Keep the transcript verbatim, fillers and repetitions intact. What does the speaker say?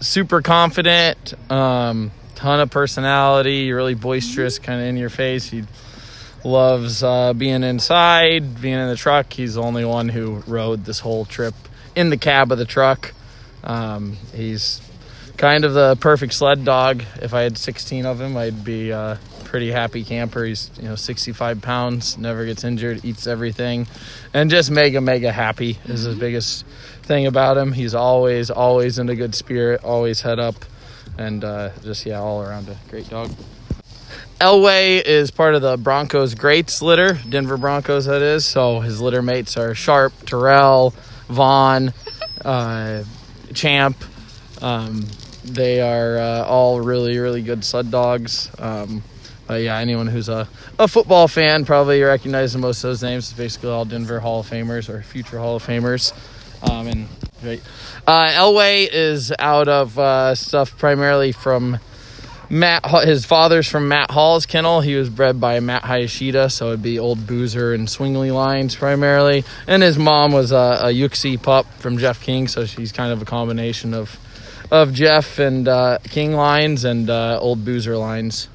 super confident, um, ton of personality, really boisterous, kind of in your face. He loves uh, being inside, being in the truck. He's the only one who rode this whole trip in the cab of the truck. Um, he's kind of the perfect sled dog. If I had sixteen of him, I'd be a pretty happy camper. He's, you know, sixty-five pounds, never gets injured, eats everything, and just mega, mega happy is his biggest thing about him. He's always, always in a good spirit, always head up, and uh, just, yeah, all around a great dog. Elway is part of the Broncos Greats litter, Denver Broncos that is, so his litter mates are Sharp, Terrell, Vaughn, uh, Champ. Um, they are uh, all really, really good sled dogs. Um, but yeah, anyone who's a, a football fan probably recognizes most of those names. It's basically all Denver Hall of Famers or future Hall of Famers. Um, and right. uh, Elway is out of uh, stuff primarily from Matt. His father's from Matt Hall's kennel. He was bred by Matt Hayashida, so it'd be Old Boozer and Swingley lines primarily. And his mom was a, a Yuxi pup from Jeff King, so she's kind of a combination of of Jeff and uh, King lines and uh, Old Boozer lines.